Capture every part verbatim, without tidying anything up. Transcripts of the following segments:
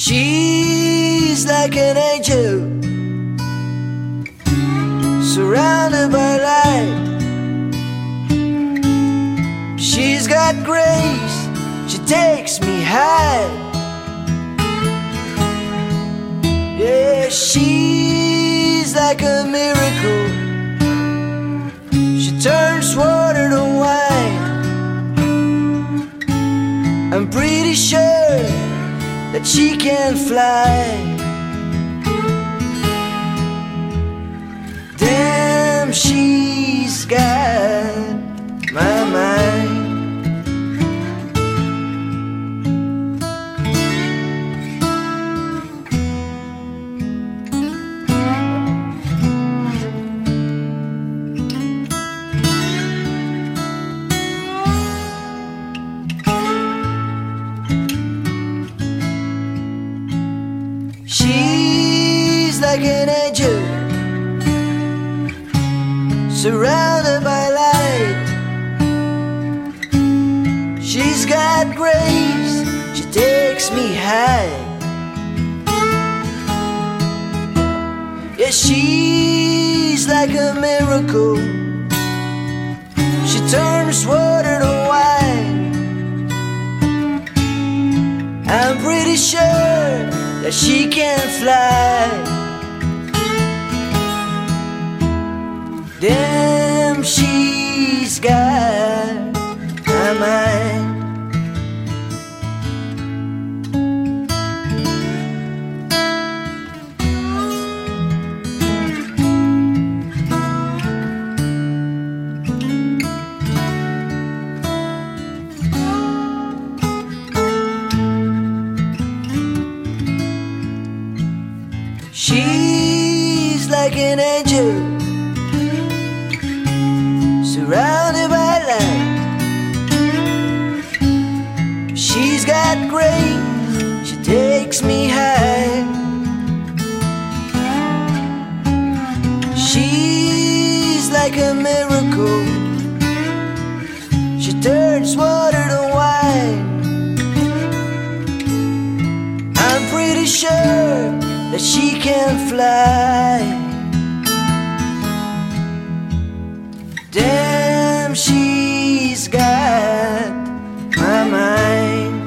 She's like an angel, surrounded by light. She's got grace, she takes me high. Yeah, she's like a miracle. She turns water to wine. I'm pretty sure that she can fly. Damn, she's got my mind. She's like an angel, surrounded by light. She's got grace, she takes me high. Yeah, she's like a miracle. She turns water to wine. I'm pretty sure that she can fly. Damn, she's got my mind. She's like an angel, surrounded by light. She's got grace, she takes me high. She's like a miracle. She turns water to wine. I'm pretty sure that she can fly. Damn, she's got my mind.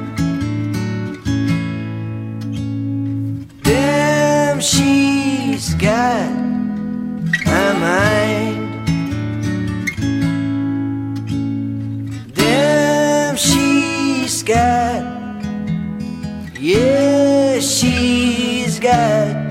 Damn, she's got my mind. Damn, she's got, yeah, she's got